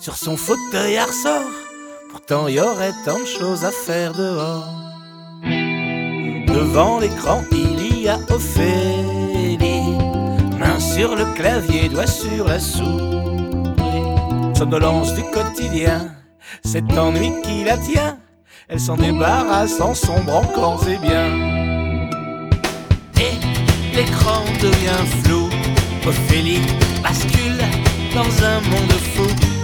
sur son fauteuil à ressort. Pourtant y aurait tant de choses à faire dehors. Devant l'écran il y a Ophélie, main sur le clavier, doigt sur la souris. Somnolence du quotidien, cet ennui qui la tient, elle s'en débarrasse en sombrant corps et biens. Et l'écran devient flou, Ophélie bascule dans un monde fou.